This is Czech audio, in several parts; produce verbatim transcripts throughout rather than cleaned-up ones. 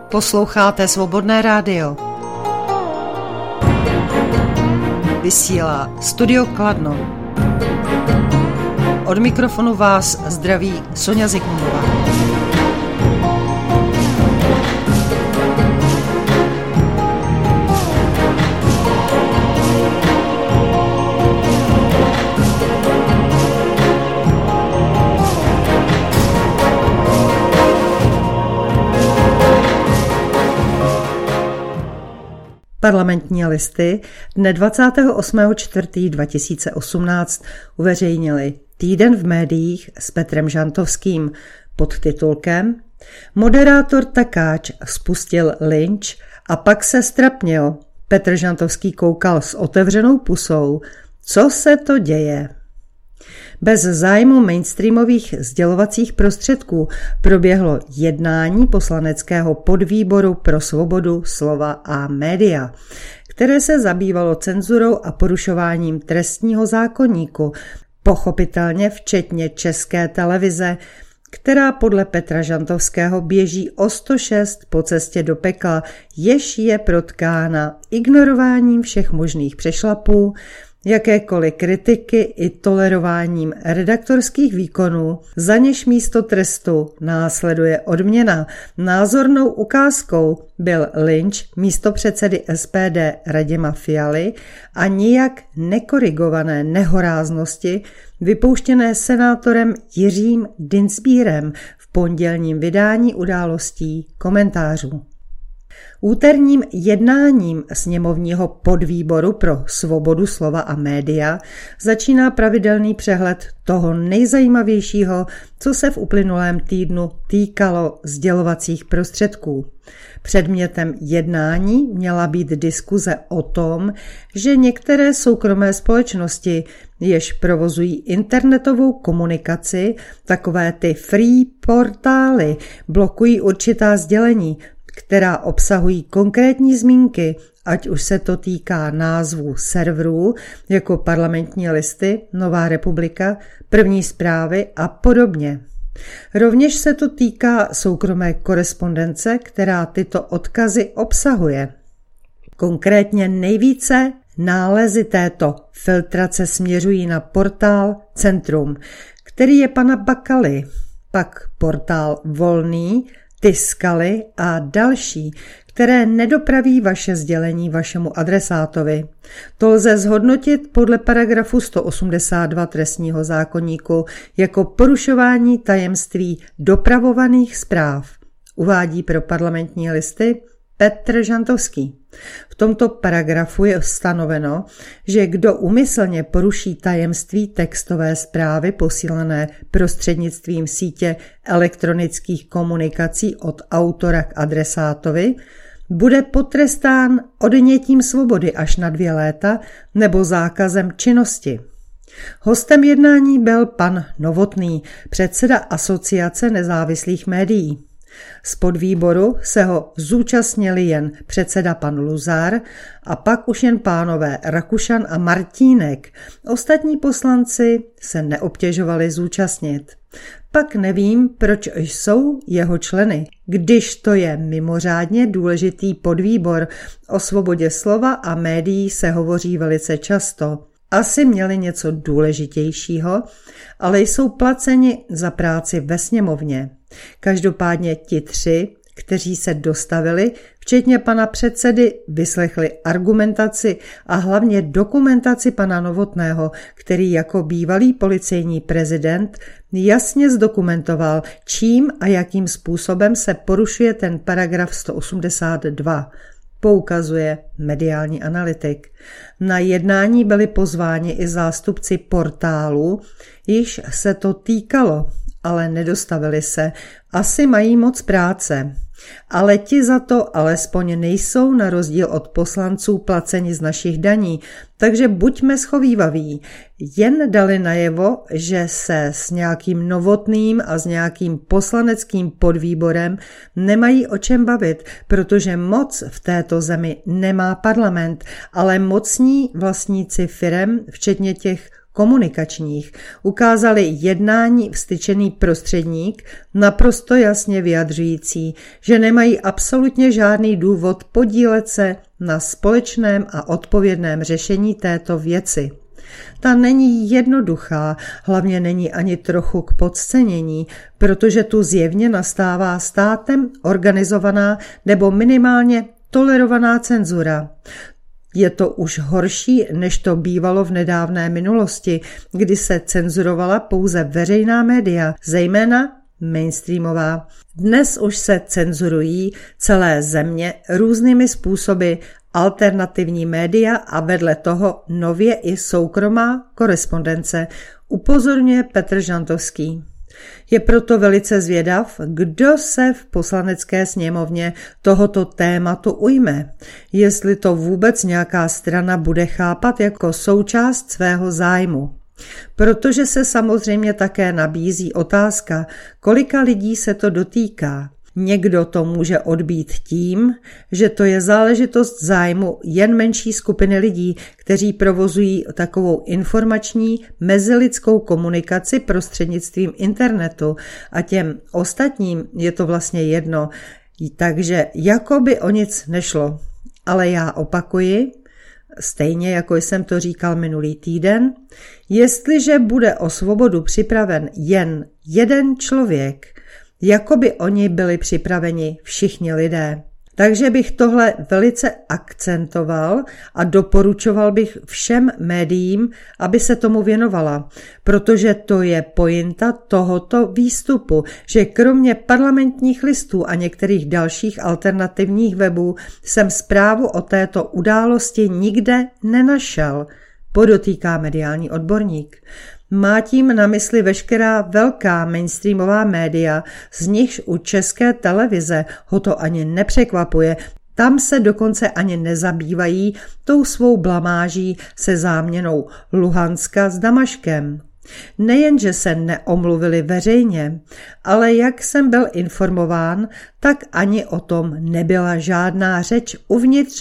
Posloucháte Svobodné rádio. Vysílá Studio Kladno. Od mikrofonu vás zdraví Sonja Zikmundová. Parlamentní listy dne dvacátého osmého čtvrtého dva tisíce osmnáct uveřejnili Týden v médiích s Petrem Žantovským pod titulkem Moderátor Takáč spustil lynč a pak se ztrapněl. Petr Žantovský koukal s otevřenou pusou. Co se to děje? Bez zájmu mainstreamových sdělovacích prostředků proběhlo jednání poslaneckého podvýboru pro svobodu slova a média, které se zabývalo cenzurou a porušováním trestního zákoníku, pochopitelně včetně České televize, která podle Petra Žantovského běží o sto šest po cestě do pekla, jež je protkána ignorováním všech možných přešlapů, jakékoliv kritiky i tolerováním redaktorských výkonů, za něž místo trestu následuje odměna. Názornou ukázkou byl lynč místopředsedy S P D Radima Fialy a nijak nekorigované nehoráznosti vypouštěné senátorem Jiřím Dienstbierem v pondělním vydání Událostí komentářů. Úterním jednáním sněmovního podvýboru pro svobodu slova a média začíná pravidelný přehled toho nejzajímavějšího, co se v uplynulém týdnu týkalo sdělovacích prostředků. Předmětem jednání měla být diskuze o tom, že některé soukromé společnosti, jež provozují internetovou komunikaci, takové ty free portály, blokují určitá sdělení, která obsahují konkrétní zmínky, ať už se to týká názvů serverů, jako Parlamentní listy, Nová republika, První zprávy a podobně. Rovněž se to týká soukromé korespondence, která tyto odkazy obsahuje. Konkrétně nejvíce nálezy této filtrace směřují na portál Centrum, který je pana Bakaly, pak portál Volný, Tiskaly a další, které nedopraví vaše sdělení vašemu adresátovi. To lze zhodnotit podle paragrafu sto osmdesát dva trestního zákoníku jako porušování tajemství dopravovaných zpráv, uvádí pro Parlamentní listy Petr Žantovský. V tomto paragrafu je stanoveno, že kdo úmyslně poruší tajemství textové zprávy posílané prostřednictvím sítě elektronických komunikací od autora k adresátovi, bude potrestán odnětím svobody až na dvě léta nebo zákazem činnosti. Hostem jednání byl pan Novotný, předseda Asociace nezávislých médií. Z podvýboru se ho zúčastnili jen předseda pan Luzar a pak už jen pánové Rakušan a Martínek. Ostatní poslanci se neobtěžovali zúčastnit. Pak nevím, proč jsou jeho členy, když to je mimořádně důležitý podvýbor. O svobodě slova a médií se hovoří velice často. Asi měli něco důležitějšího, ale jsou placeni za práci ve sněmovně. Každopádně ti tři, kteří se dostavili, včetně pana předsedy, vyslechli argumentaci a hlavně dokumentaci pana Novotného, který jako bývalý policejní prezident jasně zdokumentoval, čím a jakým způsobem se porušuje ten paragraf sto osmdesát dva. Poukazuje mediální analytik. Na jednání byli pozváni i zástupci portálu, již se to týkalo, ale nedostavili se. Asi mají moc práce. Ale ti za to alespoň nejsou na rozdíl od poslanců placeni z našich daní, takže buďme schovývaví. Jen dali najevo, že se s nějakým Novotným a s nějakým poslaneckým podvýborem nemají o čem bavit, protože moc v této zemi nemá parlament, ale mocní vlastníci firem, včetně těch komunikačních ukázali jednání vztyčený prostředník naprosto jasně vyjadřující, že nemají absolutně žádný důvod podílet se na společném a odpovědném řešení této věci. Ta není jednoduchá, hlavně není ani trochu k podcenění, protože tu zjevně nastává státem organizovaná nebo minimálně tolerovaná cenzura. Je to už horší, než to bývalo v nedávné minulosti, kdy se cenzurovala pouze veřejná média, zejména mainstreamová. Dnes už se cenzurují celé země různými způsoby alternativní média a vedle toho nově i soukromá korespondence, upozorňuje Petr Žantovský. Je proto velice zvědav, kdo se v poslanecké sněmovně tohoto tématu ujme, jestli to vůbec nějaká strana bude chápat jako součást svého zájmu. Protože se samozřejmě také nabízí otázka, kolika lidí se to dotýká. Někdo to může odbít tím, že to je záležitost zájmu jen menší skupiny lidí, kteří provozují takovou informační mezilidskou komunikaci prostřednictvím internetu a těm ostatním je to vlastně jedno, takže jako by o nic nešlo. Ale já opakuji, stejně jako jsem to říkal minulý týden, jestliže bude o svobodu připraven jen jeden člověk, jako by oni byli připraveni všichni lidé. Takže bych tohle velice akcentoval a doporučoval bych všem médiím, aby se tomu věnovala, protože to je pointa tohoto výstupu, že kromě parlamentních listů a některých dalších alternativních webů jsem zprávu o této události nikde nenašel, podotýká mediální odborník. Má tím na mysli veškerá velká mainstreamová média, z nichž u České televize ho to ani nepřekvapuje, tam se dokonce ani nezabývají tou svou blamáží se záměnou Luhanska s Damaškem. Nejenže se neomluvili veřejně, ale jak jsem byl informován, tak ani o tom nebyla žádná řeč uvnitř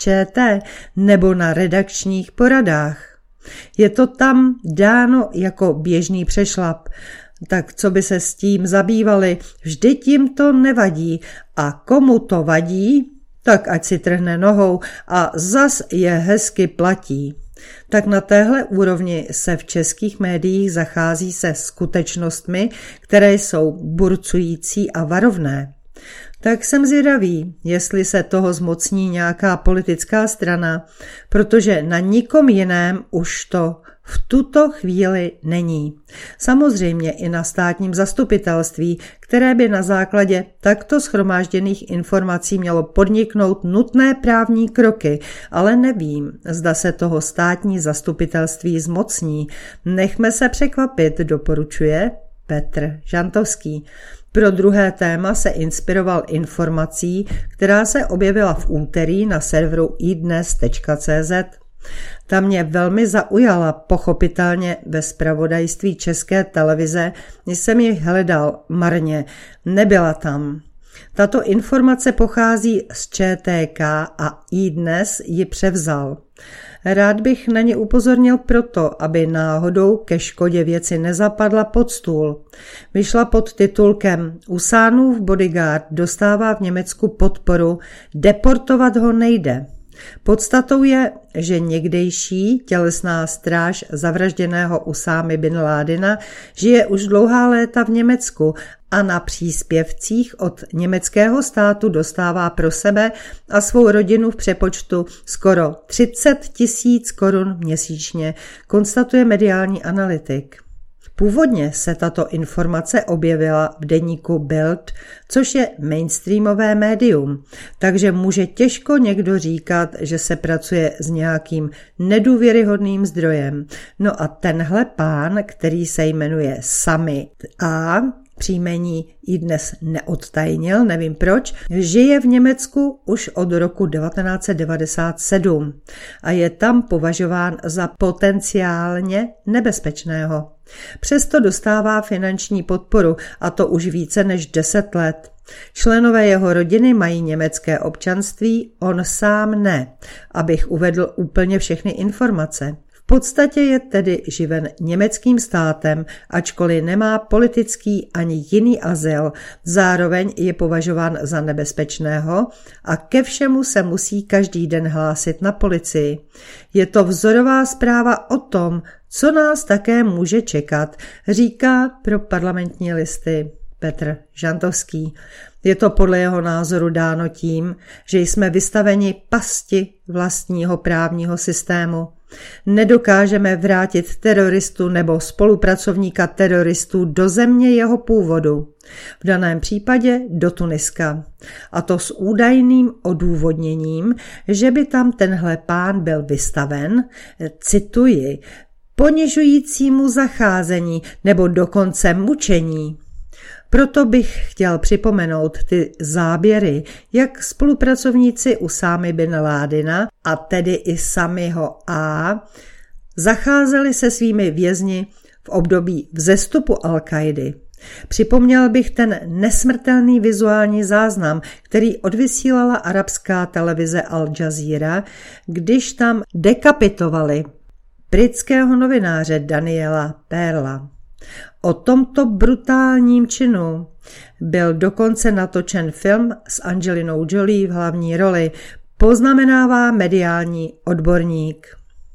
ČT nebo na redakčních poradách. Je to tam dáno jako běžný přešlap, tak co by se s tím zabývali, vždyť jim to nevadí a komu to vadí, tak ať si trhne nohou a zas je hezky platí. Tak na téhle úrovni se v českých médiích zachází se skutečnostmi, které jsou burcující a varovné. Tak jsem zvědavý, jestli se toho zmocní nějaká politická strana, protože na nikom jiném už to v tuto chvíli není. Samozřejmě i na státním zastupitelství, které by na základě takto shromážděných informací mělo podniknout nutné právní kroky, ale nevím, zda se toho státní zastupitelství zmocní. Nechme se překvapit, doporučuje Petr Žantovský. Pro druhé téma se inspiroval informací, která se objevila v úterý na serveru i dnes tečka cé zet. Ta mě velmi zaujala, pochopitelně ve zpravodajství České televize, jsem ji hledal marně, nebyla tam. Tato informace pochází z ČTK a iDnes ji převzal. Rád bych na ně upozornil proto, aby náhodou ke škodě věci nezapadla pod stůl. Vyšla pod titulkem Usánův bodyguard dostává v Německu podporu, deportovat ho nejde. Podstatou je, že někdejší tělesná stráž zavražděného Usámy bin Ládina žije už dlouhá léta v Německu a na příspěvcích od německého státu dostává pro sebe a svou rodinu v přepočtu skoro třicet tisíc korun měsíčně, konstatuje mediální analytik. Původně se tato informace objevila v deníku Bild, což je mainstreamové médium, takže může těžko někdo říkat, že se pracuje s nějakým nedůvěryhodným zdrojem. No a tenhle pán, který se jmenuje Summit A, příjmení i dnes neodtajnil, nevím proč, žije v Německu už od roku devatenáct set devadesát sedm a je tam považován za potenciálně nebezpečného. Přesto dostává finanční podporu a to už více než deset let. Členové jeho rodiny mají německé občanství, on sám ne, abych uvedl úplně všechny informace. V V podstatě je tedy živen německým státem, ačkoliv nemá politický ani jiný azyl, zároveň je považován za nebezpečného a ke všemu se musí každý den hlásit na policii. Je to vzorová zpráva o tom, co nás také může čekat, říká pro Parlamentní listy Petr Žantovský. Je to podle jeho názoru dáno tím, že jsme vystaveni pasti vlastního právního systému. Nedokážeme vrátit teroristu nebo spolupracovníka teroristů do země jeho původu, v daném případě do Tuniska. A to s údajným odůvodněním, že by tam tenhle pán byl vystaven, cituji, ponižujícímu zacházení nebo dokonce mučení. Proto bych chtěl připomenout ty záběry, jak spolupracovníci Usámy bin Ládina, a tedy i Samiho A, zacházeli se svými vězni v období vzestupu Al-Kaidy. Připomněl bych ten nesmrtelný vizuální záznam, který odvysílala arabská televize Al Jazeera, když tam dekapitovali britského novináře Daniela Pearla. O tomto brutálním činu byl dokonce natočen film s Angelinou Jolie v hlavní roli, poznamenává mediální odborník.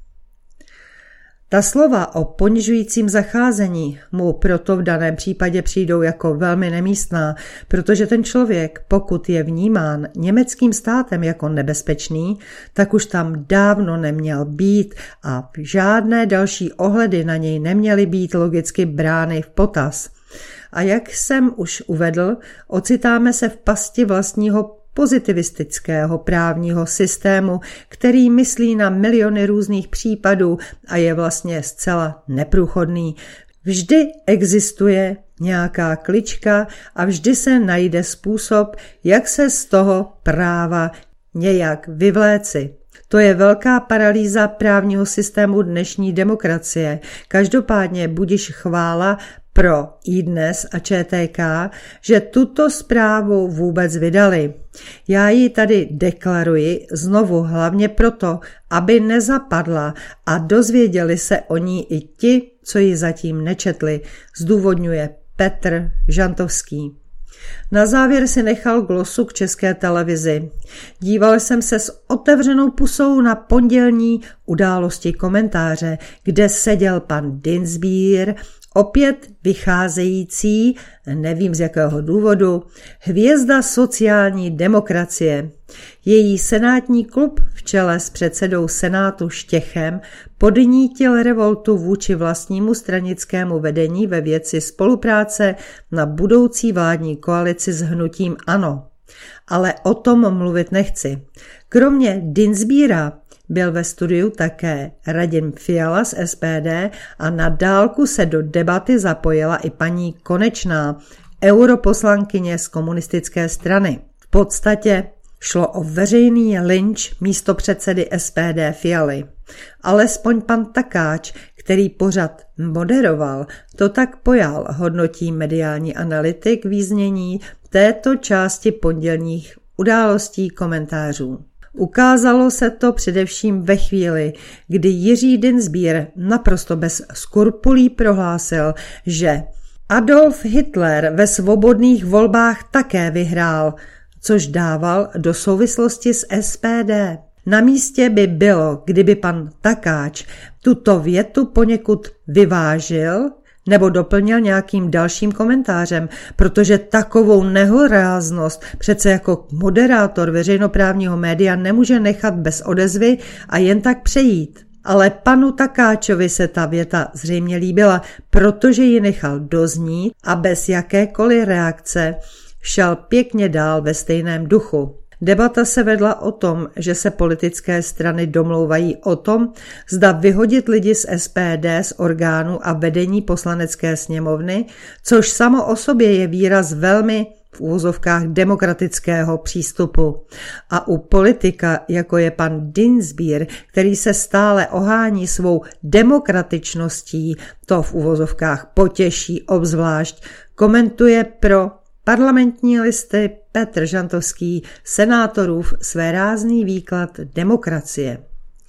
Ta slova o ponižujícím zacházení mu proto v daném případě přijdou jako velmi nemístná, protože ten člověk, pokud je vnímán německým státem jako nebezpečný, tak už tam dávno neměl být a žádné další ohledy na něj neměly být logicky brány v potaz. A jak jsem už uvedl, ocitáme se v pasti vlastního pozitivistického právního systému, který myslí na miliony různých případů a je vlastně zcela neprůchodný. Vždy existuje nějaká klička a vždy se najde způsob, jak se z toho práva nějak vyvléci. To je velká paralýza právního systému dnešní demokracie. Každopádně budiž chvála pro iDnes a ČTK, že tuto zprávu vůbec vydali. Já ji tady deklaruji znovu hlavně proto, aby nezapadla a dozvěděli se o ní i ti, co ji zatím nečetli, zdůvodňuje Petr Žantovský. Na závěr si nechal glosu k České televizi. Díval jsem se s otevřenou pusou na pondělní Události komentáře, kde seděl pan Dienstbier, opět vycházející, nevím z jakého důvodu, hvězda sociální demokracie. Její senátní klub v čele s předsedou Senátu Štěchem podnítil revoltu vůči vlastnímu stranickému vedení ve věci spolupráce na budoucí vládní koalici s hnutím ANO. Ale o tom mluvit nechci. Kromě Dienstbiera byl ve studiu také Radim Fiala z S P D a na dálku se do debaty zapojila i paní Konečná, europoslankyně z komunistické strany. V podstatě šlo o veřejný lynč místopředsedy S P D Fialy. Alespoň pan Takáč, který pořad moderoval, to tak pojal, hodnotí mediální analytik význění této části pondělních Událostí komentářů. Ukázalo se to především ve chvíli, kdy Jiří Dienstbier naprosto bez skrupulí prohlásil, že Adolf Hitler ve svobodných volbách také vyhrál, což dával do souvislosti s S P D. Na místě by bylo, kdyby pan Takáč tuto větu poněkud vyvážil nebo doplnil nějakým dalším komentářem, protože takovou nehoráznost přece jako moderátor veřejnoprávního média nemůže nechat bez odezvy a jen tak přejít. Ale panu Takáčovi se ta věta zřejmě líbila, protože ji nechal doznít a bez jakékoliv reakce šel pěkně dál ve stejném duchu. Debata se vedla o tom, že se politické strany domlouvají o tom, zda vyhodit lidi z S P D z orgánů a vedení poslanecké sněmovny, což samo o sobě je výraz velmi v úvozovkách demokratického přístupu. A u politika, jako je pan Dienstbier, který se stále ohání svou demokratičností, to v úvozovkách potěší obzvlášť, komentuje pro Parlamentní listy Petr Žantovský, senátorův svérázný výklad demokracie.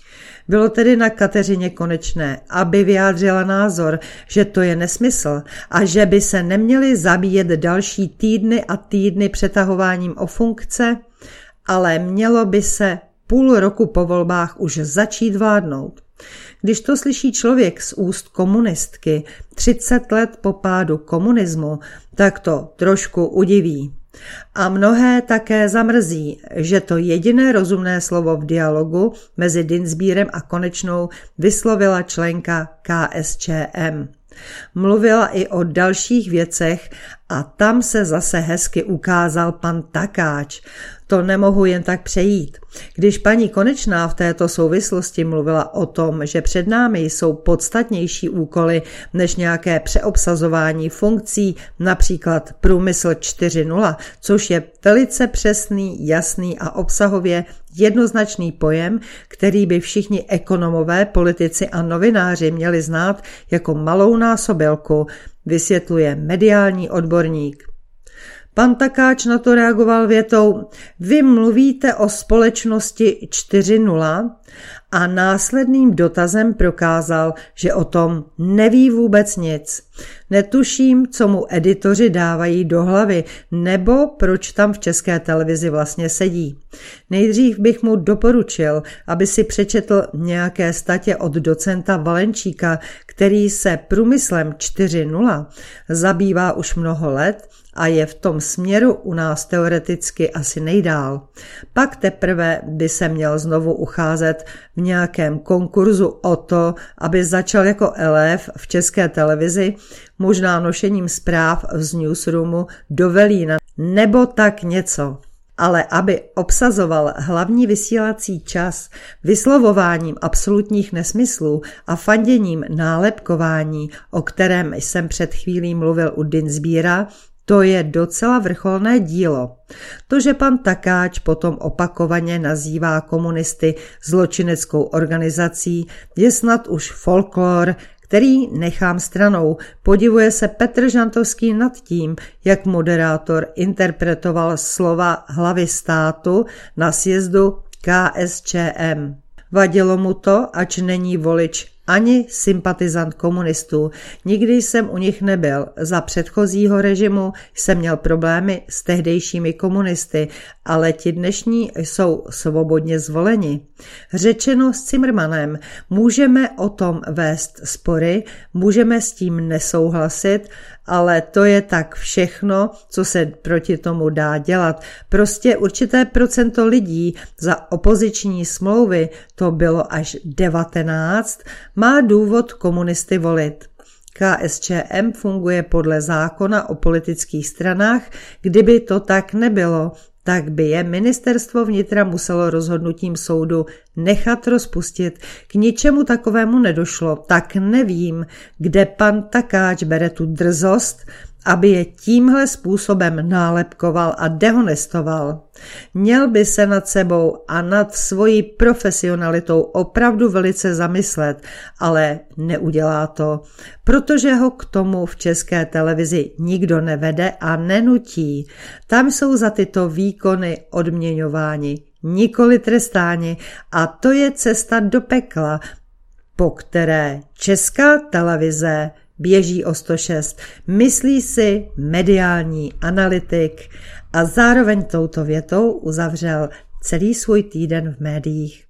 Bylo tedy na Kateřině Konečné, aby vyjádřila názor, že to je nesmysl a že by se neměly zabíjet další týdny a týdny přetahováním o funkce, ale mělo by se půl roku po volbách už začít vládnout. Když to slyší člověk z úst komunistky třicet let po pádu komunismu, tak to trošku udiví. A mnohé také zamrzí, že to jediné rozumné slovo v dialogu mezi Dienstbierem a Konečnou vyslovila členka K S Č M. Mluvila i o dalších věcech a tam se zase hezky ukázal pan Takáč. To nemohu jen tak přejít. Když paní Konečná v této souvislosti mluvila o tom, že před námi jsou podstatnější úkoly než nějaké přeobsazování funkcí, například průmysl čtyři nula, což je velice přesný, jasný a obsahově jednoznačný pojem, který by všichni ekonomové, politici a novináři měli znát jako malou násobilku, vysvětluje mediální odborník. Pan Takáč na to reagoval větou: vy mluvíte o společnosti čtyři nula a následným dotazem prokázal, že o tom neví vůbec nic. Netuším, co mu editoři dávají do hlavy, nebo proč tam v České televizi vlastně sedí. Nejdřív bych mu doporučil, aby si přečetl nějaké statě od docenta Valenčíka, který se průmyslem čtyři nula zabývá už mnoho let a je v tom směru u nás teoreticky asi nejdál. Pak teprve by se měl znovu ucházet v nějakém konkurzu o to, aby začal jako elév v České televizi, možná nošením zpráv z newsroomu do Velína, nebo tak něco. Ale aby obsazoval hlavní vysílací čas vyslovováním absolutních nesmyslů a fanděním nálepkování, o kterém jsem před chvílí mluvil u Dienstbiera, to je docela vrcholné dílo. To, že pan Takáč potom opakovaně nazývá komunisty zločineckou organizací, je snad už folklor, který nechám stranou. Podivuje se Petr Žantovský nad tím, jak moderátor interpretoval slova hlavy státu na sjezdu K S Č M. Vadilo mu to, ač není volič ani sympatizant komunistů. Nikdy jsem u nich nebyl. Za předchozího režimu jsem měl problémy s tehdejšími komunisty, ale ti dnešní jsou svobodně zvoleni. Řečeno s Cimrmanem, můžeme o tom vést spory, můžeme s tím nesouhlasit, ale to je tak všechno, co se proti tomu dá dělat. Prostě určité procento lidí za opoziční smlouvy, to bylo až devatenáct, má důvod komunisty volit. K S Č M funguje podle zákona o politických stranách, kdyby to tak nebylo, tak by je ministerstvo vnitra muselo rozhodnutím soudu nechat rozpustit. K ničemu takovému nedošlo, tak nevím, kde pan Takáč bere tu drzost, aby je tímhle způsobem nálepkoval a dehonestoval. Měl by se nad sebou a nad svojí profesionalitou opravdu velice zamyslet, ale neudělá to, protože ho k tomu v České televizi nikdo nevede a nenutí. Tam jsou za tyto výkony odměňováni, nikoli trestáni, a to je cesta do pekla, po které Česká televize běží o sto šest, myslí si mediální analytik a zároveň touto větou uzavřel celý svůj týden v médiích.